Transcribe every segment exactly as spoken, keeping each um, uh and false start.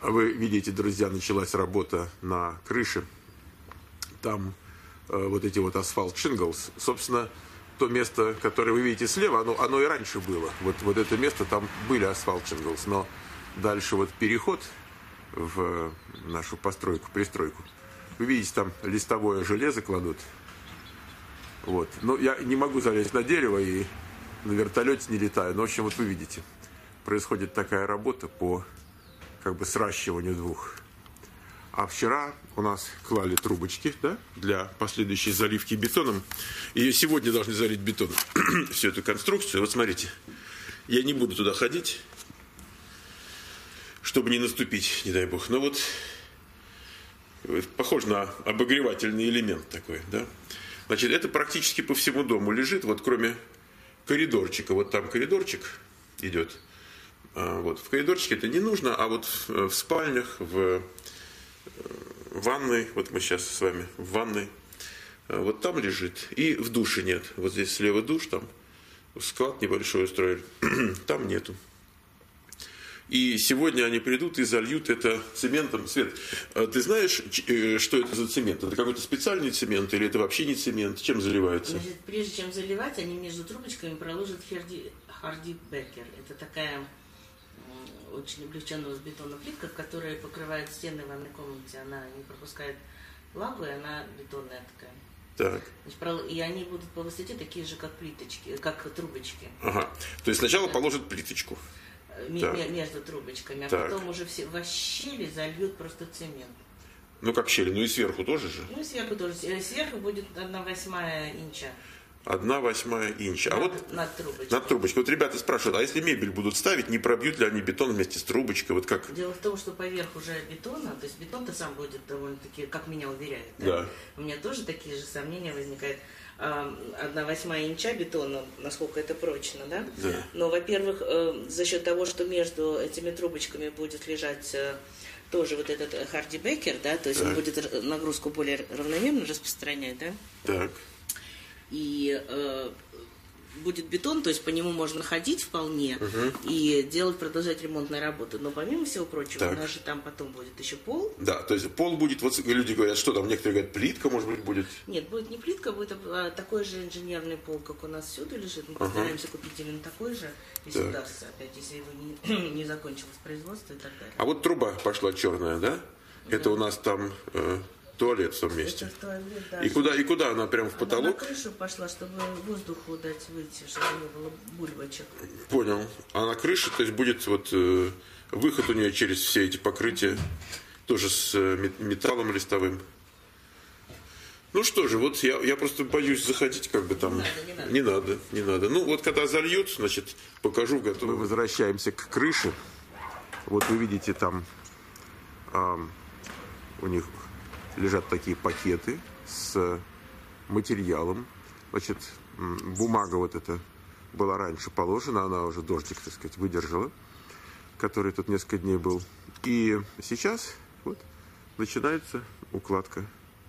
вы видите, друзья, началась работа на крыше. Там э, вот эти вот асфальт шинглс. Собственно, то место, которое вы видите слева, оно, оно и раньше было. Вот, вот это место, там были асфальт шинглс. Но дальше вот переход в нашу постройку, пристройку. Вы видите, там листовое железо кладут. Вот. Но я не могу залезть на дерево и на вертолете не летаю. Но, в общем, вот вы видите, происходит такая работа по как бы сращиванию двух. А вчера у нас клали трубочки, да, для последующей заливки бетоном. И сегодня должны залить бетоном всю эту конструкцию. Вот смотрите, я не буду туда ходить, чтобы не наступить, не дай бог. Но вот похоже на обогревательный элемент такой, да. Значит, это практически по всему дому лежит, вот кроме коридорчика. Вот там коридорчик идет. Вот. В коридорчике это не нужно, а вот в спальнях, в ванной, вот мы сейчас с вами в ванной, вот там лежит. И в душе нет. Вот здесь слева душ, там склад небольшой устроили, там нету. И сегодня они придут и зальют это цементом. Свет, ты знаешь, что это за цемент? Это какой-то специальный цемент или это вообще не цемент? Чем заливается? Значит, прежде чем заливать, они между трубочками проложат Харди Бекер. Это такая очень облегченная с бетона плитка, которая покрывает стены в ванной комнате. Она не пропускает влагу, и она бетонная такая. Так. Значит, и они будут по высоте такие же, как плиточки, как трубочки. Ага. То есть сначала да. положат плиточку. Между трубочками, а так. потом уже все во щели зальют просто цемент. Ну как щели, ну и сверху тоже же? Ну и сверху тоже. Сверху будет одна восьмая инча. Одна восьмая инча. А над, вот над трубочкой. Над трубочкой. Вот ребята спрашивают, а если мебель будут ставить, не пробьют ли они бетон вместе с трубочкой? Вот как? Дело в том, что поверх уже бетона, то есть бетон-то сам будет довольно-таки, как меня уверяют. Да? Да. У меня тоже такие же сомнения возникают. Одна восьмая инча бетона, насколько это прочно, да? Да. Но, во-первых, за счет того, что между этими трубочками будет лежать тоже вот этот Харди Бекер, да, то есть так. он будет нагрузку более равномерно распространять, да? Так. И э, будет бетон, то есть по нему можно ходить вполне угу. и делать, продолжать ремонтные работы. Но помимо всего прочего, так. у нас же там потом будет еще пол. Да, то есть пол будет, вот люди говорят, что там, некоторые говорят, плитка, может быть, будет. Нет, будет не плитка, будет а, такой же инженерный пол, как у нас всюду лежит. Мы ага. постараемся купить именно такой же, если так. удастся, опять, если его не, не закончилось производство и так далее. А вот труба пошла черная, да? да. Это у нас там... Э, туалет в том месте. Это туалет, да. И куда, и куда она прям в потолок? Она на крышу пошла, чтобы воздуху дать выйти, чтобы не было бульбочек. Понял. А на крыше, то есть будет вот э, выход у нее через все эти покрытия, тоже с э, металлом листовым. Ну что же, вот я, я просто боюсь заходить, как бы там. Не надо, не надо. Не надо, не надо. Ну вот когда зальют, значит, покажу готово. Мы возвращаемся к крыше. Вот вы видите там э, у них лежат такие пакеты с материалом. Значит, бумага вот эта была раньше положена, она уже дождик, так сказать, выдержала, который тут несколько дней был. И сейчас вот начинается укладка.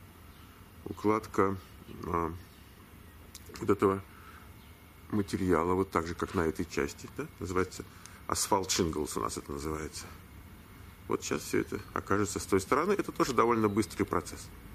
Укладка а, вот этого материала, вот так же, как на этой части, да? Называется асфальт шинглс у нас это называется. Вот сейчас все это окажется с той стороны. Это тоже довольно быстрый процесс.